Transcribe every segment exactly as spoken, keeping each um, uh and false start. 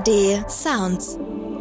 A R D Sounds.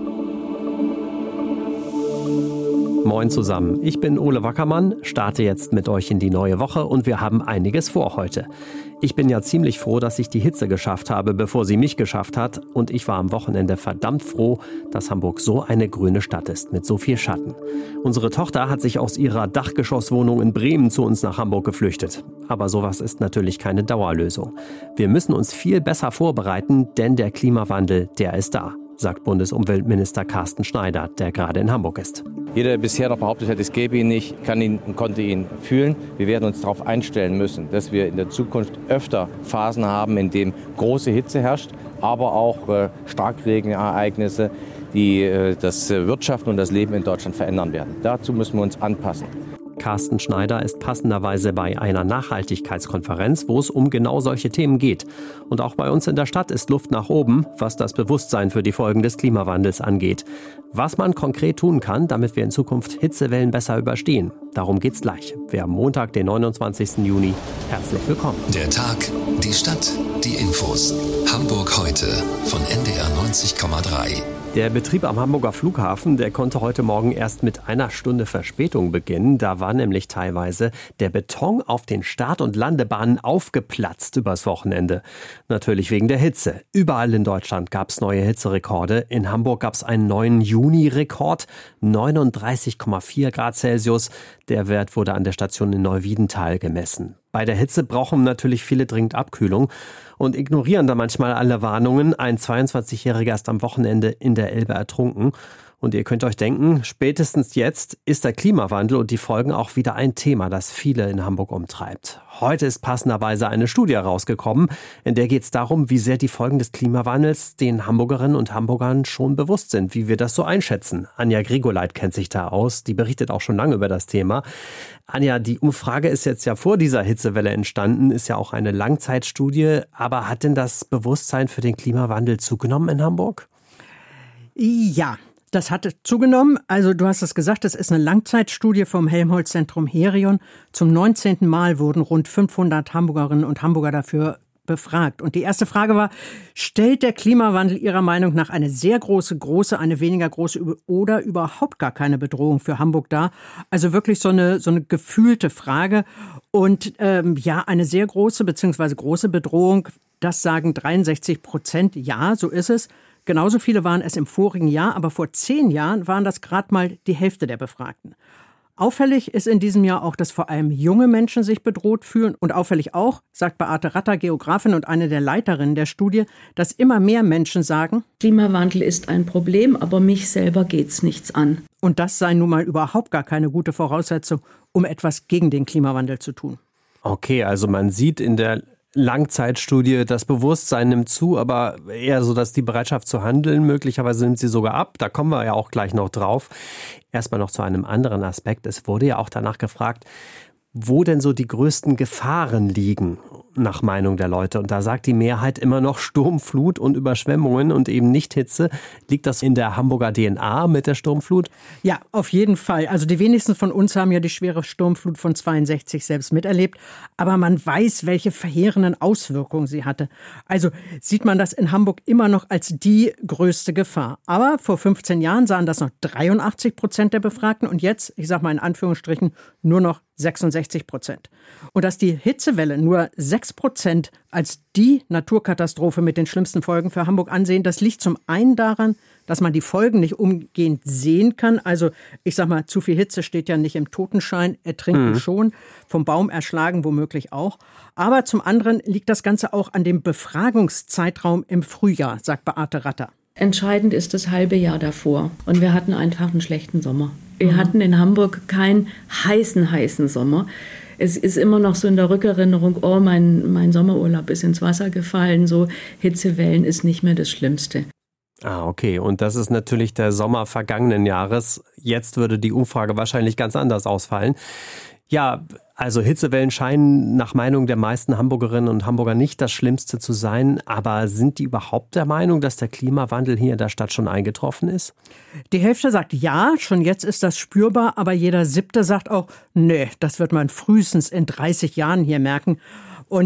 Moin zusammen, ich bin Ole Wackermann, starte jetzt mit euch in die neue Woche und wir haben einiges vor heute. Ich bin ja ziemlich froh, dass ich die Hitze geschafft habe, bevor sie mich geschafft hat. Und ich war am Wochenende verdammt froh, dass Hamburg so eine grüne Stadt ist, mit so viel Schatten. Unsere Tochter hat sich aus ihrer Dachgeschosswohnung in Bremen zu uns nach Hamburg geflüchtet. Aber sowas ist natürlich keine Dauerlösung. Wir müssen uns viel besser vorbereiten, denn der Klimawandel, der ist da, sagt Bundesumweltminister Carsten Schneider, der gerade in Hamburg ist. Jeder, der bisher noch behauptet hat, es gäbe ihn nicht, kann ihn und konnte ihn fühlen. Wir werden uns darauf einstellen müssen, dass wir in der Zukunft öfter Phasen haben, in denen große Hitze herrscht, aber auch äh, Starkregenereignisse, die äh, das Wirtschaften und das Leben in Deutschland verändern werden. Dazu müssen wir uns anpassen. Carsten Schneider ist passenderweise bei einer Nachhaltigkeitskonferenz, wo es um genau solche Themen geht. Und auch bei uns in der Stadt ist Luft nach oben, was das Bewusstsein für die Folgen des Klimawandels angeht. Was man konkret tun kann, damit wir in Zukunft Hitzewellen besser überstehen. Darum geht's gleich. Wir haben Montag, den neunundzwanzigsten Juni. Herzlich willkommen. Der Tag, die Stadt, die Infos. Hamburg heute von N D R neunzig Komma drei. Der Betrieb am Hamburger Flughafen, der konnte heute Morgen erst mit einer Stunde Verspätung beginnen. Da war nämlich teilweise der Beton auf den Start- und Landebahnen aufgeplatzt übers Wochenende. Natürlich wegen der Hitze. Überall in Deutschland gab es neue Hitzerekorde. In Hamburg gab es einen neuen Juni-Rekord, neununddreißig Komma vier Grad Celsius. Der Wert wurde an der Station in Neuwiedental gemessen. Bei der Hitze brauchen natürlich viele dringend Abkühlung und ignorieren da manchmal alle Warnungen. Ein zweiundzwanzigjähriger ist am Wochenende in der Elbe ertrunken. Und ihr könnt euch denken, spätestens jetzt ist der Klimawandel und die Folgen auch wieder ein Thema, das viele in Hamburg umtreibt. Heute ist passenderweise eine Studie rausgekommen, in der geht es darum, wie sehr die Folgen des Klimawandels den Hamburgerinnen und Hamburgern schon bewusst sind, wie wir das so einschätzen. Anja Grigoleit kennt sich da aus, die berichtet auch schon lange über das Thema. Anja, die Umfrage ist jetzt ja vor dieser Hitzewelle entstanden, ist ja auch eine Langzeitstudie, aber hat denn das Bewusstsein für den Klimawandel zugenommen in Hamburg? Ja. Das hat zugenommen. Also du hast es gesagt, das ist eine Langzeitstudie vom Helmholtz-Zentrum Herion. Zum neunzehnten Mal wurden rund fünfhundert Hamburgerinnen und Hamburger dafür befragt. Und die erste Frage war, stellt der Klimawandel Ihrer Meinung nach eine sehr große, große, eine weniger große oder überhaupt gar keine Bedrohung für Hamburg dar? Also wirklich so eine, so eine gefühlte Frage. Und ähm, ja, eine sehr große bzw. große Bedrohung, das sagen dreiundsechzig Prozent. Ja, so ist es. Genauso viele waren es im vorigen Jahr, aber vor zehn Jahren waren das gerade mal die Hälfte der Befragten. Auffällig ist in diesem Jahr auch, dass vor allem junge Menschen sich bedroht fühlen. Und auffällig auch, sagt Beate Ratter, Geografin und eine der Leiterinnen der Studie, dass immer mehr Menschen sagen, Klimawandel ist ein Problem, aber mich selber geht's nichts an. Und das sei nun mal überhaupt gar keine gute Voraussetzung, um etwas gegen den Klimawandel zu tun. Okay, also man sieht in der Langzeitstudie, das Bewusstsein nimmt zu, aber eher so, dass die Bereitschaft zu handeln, möglicherweise nimmt sie sogar ab. Da kommen wir ja auch gleich noch drauf. Erstmal noch zu einem anderen Aspekt. Es wurde ja auch danach gefragt, wo denn so die größten Gefahren liegen, nach Meinung der Leute. Und da sagt die Mehrheit immer noch Sturm, Flut und Überschwemmungen und eben nicht Hitze. Liegt das in der Hamburger D N A mit der Sturmflut? Ja, auf jeden Fall. Also die wenigsten von uns haben ja die schwere Sturmflut von zweiundsechzig selbst miterlebt. Aber man weiß, welche verheerenden Auswirkungen sie hatte. Also sieht man das in Hamburg immer noch als die größte Gefahr. Aber vor fünfzehn Jahren sahen das noch dreiundachtzig Prozent der Befragten und jetzt, ich sage mal in Anführungsstrichen, nur noch sechsundsechzig Prozent. Und dass die Hitzewelle nur sechs Prozent als die Naturkatastrophe mit den schlimmsten Folgen für Hamburg ansehen, das liegt zum einen daran, dass man die Folgen nicht umgehend sehen kann. Also ich sag mal, zu viel Hitze steht ja nicht im Totenschein, ertrinken mhm. schon, vom Baum erschlagen womöglich auch. Aber zum anderen liegt das Ganze auch an dem Befragungszeitraum im Frühjahr, sagt Beate Ratter. Entscheidend ist das halbe Jahr davor. Und wir hatten einfach einen schlechten Sommer. Wir mhm. hatten in Hamburg keinen heißen, heißen Sommer. Es ist immer noch so in der Rückerinnerung, oh, mein, mein Sommerurlaub ist ins Wasser gefallen. So Hitzewellen ist nicht mehr das Schlimmste. Ah, okay. Und das ist natürlich der Sommer vergangenen Jahres. Jetzt würde die Umfrage wahrscheinlich ganz anders ausfallen. Ja, also Hitzewellen scheinen nach Meinung der meisten Hamburgerinnen und Hamburger nicht das Schlimmste zu sein. Aber sind die überhaupt der Meinung, dass der Klimawandel hier in der Stadt schon eingetroffen ist? Die Hälfte sagt ja, schon jetzt ist das spürbar. Aber jeder Siebte sagt auch, nee, das wird man frühestens in dreißig Jahren hier merken. Und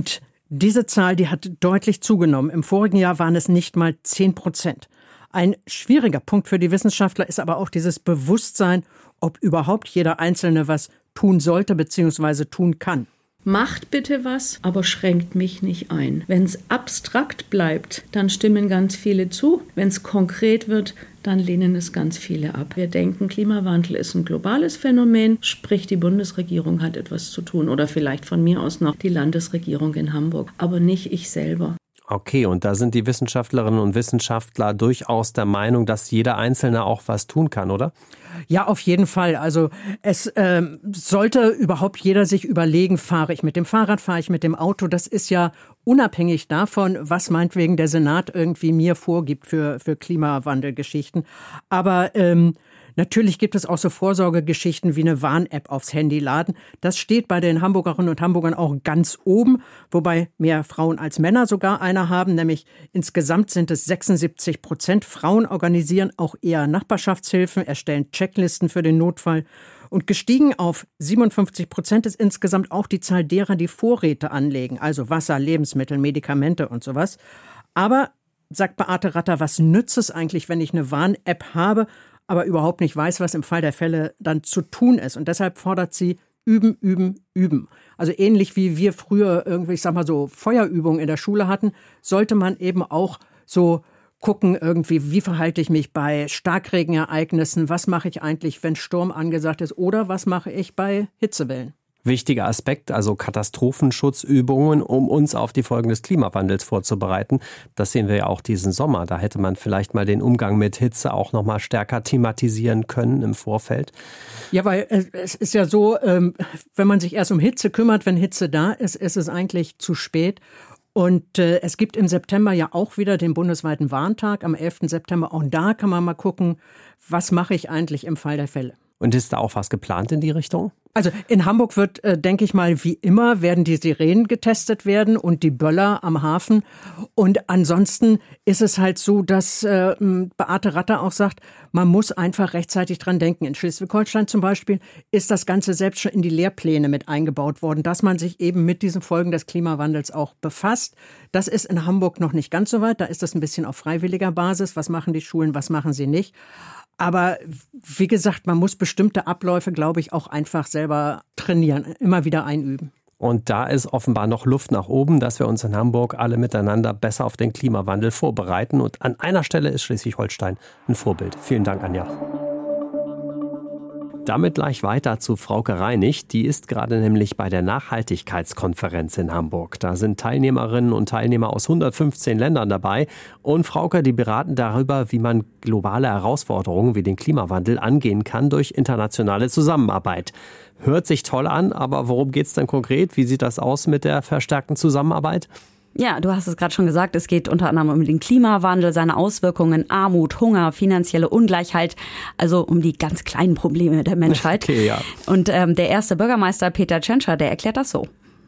Diese Zahl, die hat deutlich zugenommen. Im vorigen Jahr waren es nicht mal zehn Prozent. Ein schwieriger Punkt für die Wissenschaftler ist aber auch dieses Bewusstsein, ob überhaupt jeder Einzelne was tun sollte bzw. tun kann. Macht bitte was, aber schränkt mich nicht ein. Wenn es abstrakt bleibt, dann stimmen ganz viele zu. Wenn es konkret wird, dann lehnen es ganz viele ab. Wir denken, Klimawandel ist ein globales Phänomen, sprich die Bundesregierung hat etwas zu tun oder vielleicht von mir aus noch die Landesregierung in Hamburg, aber nicht ich selber. Okay, und da sind die Wissenschaftlerinnen und Wissenschaftler durchaus der Meinung, dass jeder Einzelne auch was tun kann, oder? Ja, auf jeden Fall. Also es ähm, sollte überhaupt jeder sich überlegen, fahre ich mit dem Fahrrad, fahre ich mit dem Auto. Das ist ja unabhängig davon, was meinetwegen der Senat irgendwie mir vorgibt für, für Klimawandelgeschichten. Aber ähm, natürlich gibt es auch so Vorsorgegeschichten wie eine Warn-App aufs Handy laden. Das steht bei den Hamburgerinnen und Hamburgern auch ganz oben, wobei mehr Frauen als Männer sogar eine haben, nämlich insgesamt sind es sechsundsiebzig Prozent. Frauen organisieren auch eher Nachbarschaftshilfen, erstellen Checklisten für den Notfall. Und gestiegen auf siebenundfünfzig Prozent ist insgesamt auch die Zahl derer, die Vorräte anlegen, also Wasser, Lebensmittel, Medikamente und sowas. Aber, sagt Beate Ratter, was nützt es eigentlich, wenn ich eine Warn-App habe, aber überhaupt nicht weiß, was im Fall der Fälle dann zu tun ist. Und deshalb fordert sie üben, üben, üben. Also ähnlich wie wir früher irgendwie, ich sag mal so, Feuerübungen in der Schule hatten, sollte man eben auch so gucken irgendwie, wie verhalte ich mich bei Starkregenereignissen, was mache ich eigentlich, wenn Sturm angesagt ist oder was mache ich bei Hitzewellen. Wichtiger Aspekt, also Katastrophenschutzübungen, um uns auf die Folgen des Klimawandels vorzubereiten. Das sehen wir ja auch diesen Sommer. Da hätte man vielleicht mal den Umgang mit Hitze auch noch mal stärker thematisieren können im Vorfeld. Ja, weil es ist ja so, wenn man sich erst um Hitze kümmert, wenn Hitze da ist, ist es eigentlich zu spät. Und äh, es gibt im September ja auch wieder den bundesweiten Warntag, am elften September. Auch da kann man mal gucken, was mache ich eigentlich im Fall der Fälle. Und ist da auch was geplant in die Richtung? Also in Hamburg wird, äh, denke ich mal, wie immer werden die Sirenen getestet werden und die Böller am Hafen. Und ansonsten ist es halt so, dass äh, Beate Ratter auch sagt, man muss einfach rechtzeitig dran denken. In Schleswig-Holstein zum Beispiel ist das Ganze selbst schon in die Lehrpläne mit eingebaut worden, dass man sich eben mit diesen Folgen des Klimawandels auch befasst. Das ist in Hamburg noch nicht ganz so weit. Da ist das ein bisschen auf freiwilliger Basis. Was machen die Schulen, was machen sie nicht? Aber wie gesagt, man muss bestimmte Abläufe, glaube ich, auch einfach selber trainieren, immer wieder einüben. Und da ist offenbar noch Luft nach oben, dass wir uns in Hamburg alle miteinander besser auf den Klimawandel vorbereiten. Und an einer Stelle ist Schleswig-Holstein ein Vorbild. Vielen Dank, Anja. Damit gleich weiter zu Frauke Reinig. Die ist gerade nämlich bei der Nachhaltigkeitskonferenz in Hamburg. Da sind Teilnehmerinnen und Teilnehmer aus hundertfünfzehn Ländern dabei. Und Frauke, die beraten darüber, wie man globale Herausforderungen wie den Klimawandel angehen kann durch internationale Zusammenarbeit. Hört sich toll an, aber worum geht es denn konkret? Wie sieht das aus mit der verstärkten Zusammenarbeit? Ja, du hast es gerade schon gesagt, es geht unter anderem um den Klimawandel, seine Auswirkungen, Armut, Hunger, finanzielle Ungleichheit, also um die ganz kleinen Probleme der Menschheit. Okay, ja. Und ähm, der erste Bürgermeister Peter Tschentscher, der erklärt das so.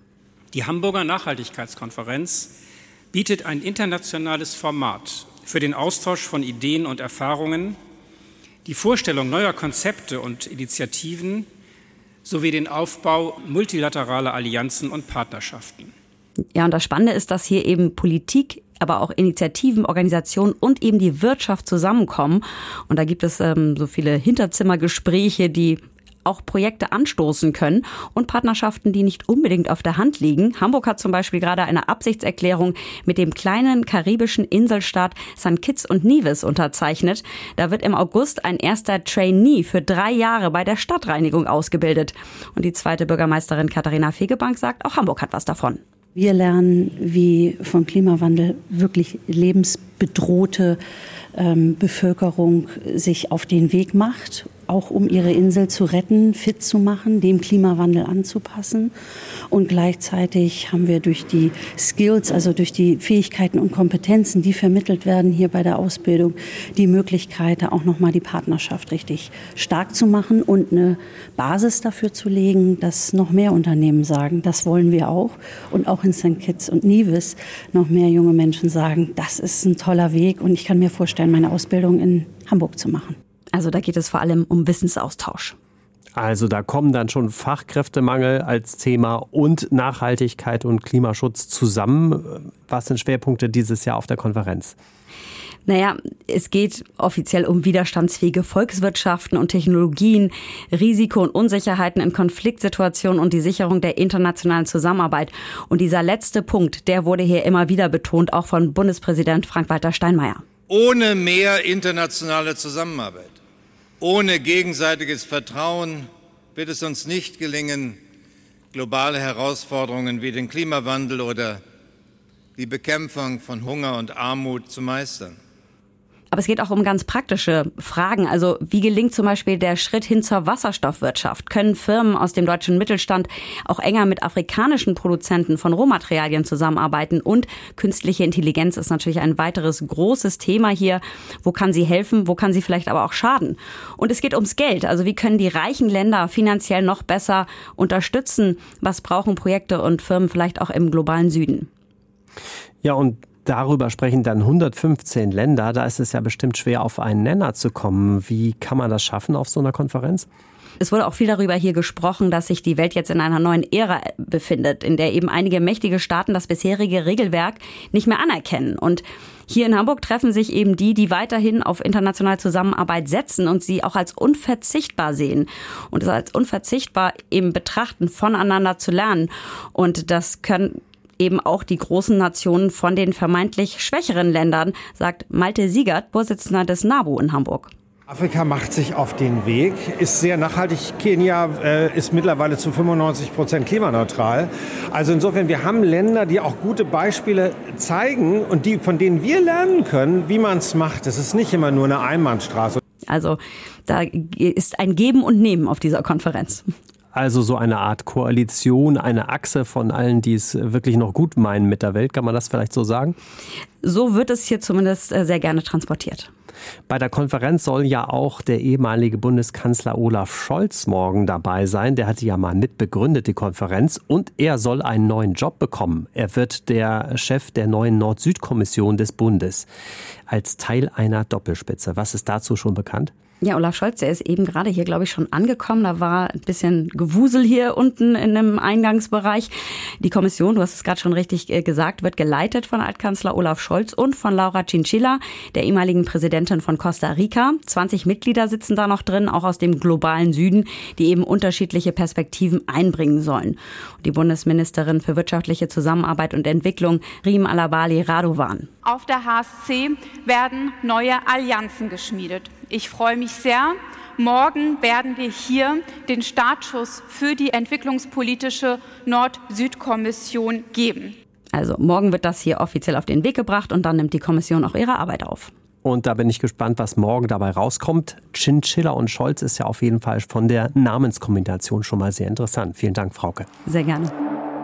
Die Hamburger Nachhaltigkeitskonferenz bietet ein internationales Format für den Austausch von Ideen und Erfahrungen, die Vorstellung neuer Konzepte und Initiativen sowie den Aufbau multilateraler Allianzen und Partnerschaften. Ja, und das Spannende ist, dass hier eben Politik, aber auch Initiativen, Organisationen und eben die Wirtschaft zusammenkommen. Und da gibt es ähm, so viele Hinterzimmergespräche, die auch Projekte anstoßen können und Partnerschaften, die nicht unbedingt auf der Hand liegen. Hamburg hat zum Beispiel gerade eine Absichtserklärung mit dem kleinen karibischen Inselstaat Sankt Kitts und Nevis unterzeichnet. Da wird im August ein erster Trainee für drei Jahre bei der Stadtreinigung ausgebildet. Und die zweite Bürgermeisterin Katharina Fegebank sagt, auch Hamburg hat was davon. Wir lernen, wie vom Klimawandel wirklich lebensbedrohte ähm, Bevölkerung sich auf den Weg macht, auch um ihre Insel zu retten, fit zu machen, dem Klimawandel anzupassen. Und gleichzeitig haben wir durch die Skills, also durch die Fähigkeiten und Kompetenzen, die vermittelt werden hier bei der Ausbildung, die Möglichkeit, auch nochmal die Partnerschaft richtig stark zu machen und eine Basis dafür zu legen, dass noch mehr Unternehmen sagen, das wollen wir auch. Und auch in Sankt Kitts und Nevis noch mehr junge Menschen sagen, das ist ein toller Weg und ich kann mir vorstellen, meine Ausbildung in Hamburg zu machen. Also da geht es vor allem um Wissensaustausch. Also da kommen dann schon Fachkräftemangel als Thema und Nachhaltigkeit und Klimaschutz zusammen. Was sind Schwerpunkte dieses Jahr auf der Konferenz? Naja, es geht offiziell um widerstandsfähige Volkswirtschaften und Technologien, Risiko und Unsicherheiten in Konfliktsituationen und die Sicherung der internationalen Zusammenarbeit. Und dieser letzte Punkt, der wurde hier immer wieder betont, auch von Bundespräsident Frank-Walter Steinmeier. Ohne mehr internationale Zusammenarbeit, ohne gegenseitiges Vertrauen wird es uns nicht gelingen, globale Herausforderungen wie den Klimawandel oder die Bekämpfung von Hunger und Armut zu meistern. Aber es geht auch um ganz praktische Fragen. Also wie gelingt zum Beispiel der Schritt hin zur Wasserstoffwirtschaft? Können Firmen aus dem deutschen Mittelstand auch enger mit afrikanischen Produzenten von Rohmaterialien zusammenarbeiten? Und künstliche Intelligenz ist natürlich ein weiteres großes Thema hier. Wo kann sie helfen? Wo kann sie vielleicht aber auch schaden? Und es geht ums Geld. Also wie können die reichen Länder finanziell noch besser unterstützen? Was brauchen Projekte und Firmen vielleicht auch im globalen Süden? Ja, und darüber sprechen dann hundertfünfzehn Länder. Da ist es ja bestimmt schwer, auf einen Nenner zu kommen. Wie kann man das schaffen auf so einer Konferenz? Es wurde auch viel darüber hier gesprochen, dass sich die Welt jetzt in einer neuen Ära befindet, in der eben einige mächtige Staaten das bisherige Regelwerk nicht mehr anerkennen. Und hier in Hamburg treffen sich eben die, die weiterhin auf internationale Zusammenarbeit setzen und sie auch als unverzichtbar sehen und es als unverzichtbar eben betrachten, voneinander zu lernen. Und das können eben auch die großen Nationen von den vermeintlich schwächeren Ländern, sagt Malte Siegert, Vorsitzender des NABU in Hamburg. Afrika macht sich auf den Weg, ist sehr nachhaltig. Kenia äh, ist mittlerweile zu fünfundneunzig Prozent klimaneutral. Also insofern, wir haben Länder, die auch gute Beispiele zeigen und die, von denen wir lernen können, wie man es macht. Es ist nicht immer nur eine Einbahnstraße. Also da ist ein Geben und Nehmen auf dieser Konferenz. Also so eine Art Koalition, eine Achse von allen, die es wirklich noch gut meinen mit der Welt. Kann man das vielleicht so sagen? So wird es hier zumindest sehr gerne transportiert. Bei der Konferenz soll ja auch der ehemalige Bundeskanzler Olaf Scholz morgen dabei sein. Der hatte ja mal mitbegründet, die Konferenz. Und er soll einen neuen Job bekommen. Er wird der Chef der neuen Nord-Süd-Kommission des Bundes. Als Teil einer Doppelspitze. Was ist dazu schon bekannt? Ja, Olaf Scholz, der ist eben gerade hier, glaube ich, schon angekommen. Da war ein bisschen Gewusel hier unten in dem Eingangsbereich. Die Kommission, du hast es gerade schon richtig gesagt, wird geleitet von Altkanzler Olaf Scholz und von Laura Chinchilla, der ehemaligen Präsidentin von Costa Rica. zwanzig Mitglieder sitzen da noch drin, auch aus dem globalen Süden, die eben unterschiedliche Perspektiven einbringen sollen. Die Bundesministerin für wirtschaftliche Zusammenarbeit und Entwicklung, Riem Alabali Radovan. Auf der H S C werden neue Allianzen geschmiedet. Ich freue mich sehr. Morgen werden wir hier den Startschuss für die entwicklungspolitische Nord-Süd-Kommission geben. Also morgen wird das hier offiziell auf den Weg gebracht und dann nimmt die Kommission auch ihre Arbeit auf. Und da bin ich gespannt, was morgen dabei rauskommt. Chinchilla und Scholz ist ja auf jeden Fall von der Namenskombination schon mal sehr interessant. Vielen Dank, Frauke. Sehr gerne.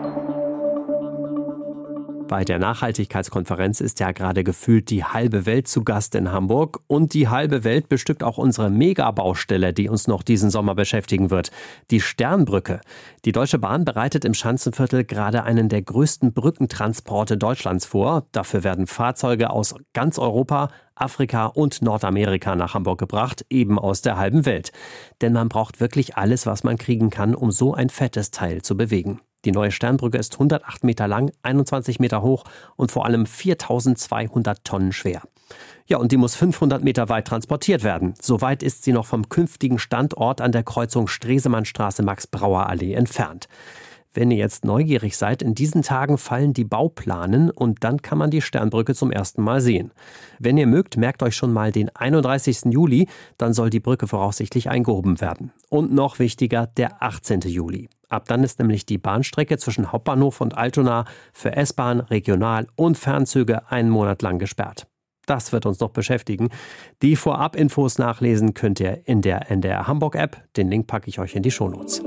Bei der Nachhaltigkeitskonferenz ist ja gerade gefühlt die halbe Welt zu Gast in Hamburg. Und die halbe Welt bestückt auch unsere Megabaustelle, die uns noch diesen Sommer beschäftigen wird. Die Sternbrücke. Die Deutsche Bahn bereitet im Schanzenviertel gerade einen der größten Brückentransporte Deutschlands vor. Dafür werden Fahrzeuge aus ganz Europa, Afrika und Nordamerika nach Hamburg gebracht, eben aus der halben Welt. Denn man braucht wirklich alles, was man kriegen kann, um so ein fettes Teil zu bewegen. Die neue Sternbrücke ist hundertacht Meter lang, einundzwanzig Meter hoch und vor allem viertausendzweihundert Tonnen schwer. Ja, und die muss fünfhundert Meter weit transportiert werden. So weit ist sie noch vom künftigen Standort an der Kreuzung Stresemannstraße-Max-Brauer-Allee entfernt. Wenn ihr jetzt neugierig seid, in diesen Tagen fallen die Bauplanen und dann kann man die Sternbrücke zum ersten Mal sehen. Wenn ihr mögt, merkt euch schon mal den einunddreißigsten Juli, dann soll die Brücke voraussichtlich eingehoben werden. Und noch wichtiger, der achtzehnten Juli. Ab dann ist nämlich die Bahnstrecke zwischen Hauptbahnhof und Altona für S-Bahn, Regional- und Fernzüge einen Monat lang gesperrt. Das wird uns noch beschäftigen. Die Vorab-Infos nachlesen könnt ihr in der N D R Hamburg-App. Den Link packe ich euch in die Shownotes.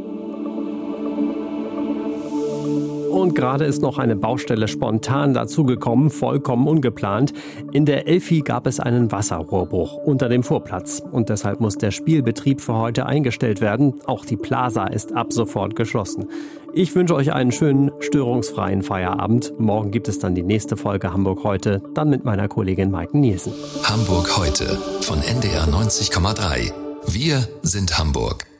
Und gerade ist noch eine Baustelle spontan dazugekommen, vollkommen ungeplant. In der Elfi gab es einen Wasserrohrbruch unter dem Vorplatz. Und deshalb muss der Spielbetrieb für heute eingestellt werden. Auch die Plaza ist ab sofort geschlossen. Ich wünsche euch einen schönen, störungsfreien Feierabend. Morgen gibt es dann die nächste Folge Hamburg heute, dann mit meiner Kollegin Maiken Nielsen. Hamburg heute von N D R neunzig Komma drei. Wir sind Hamburg.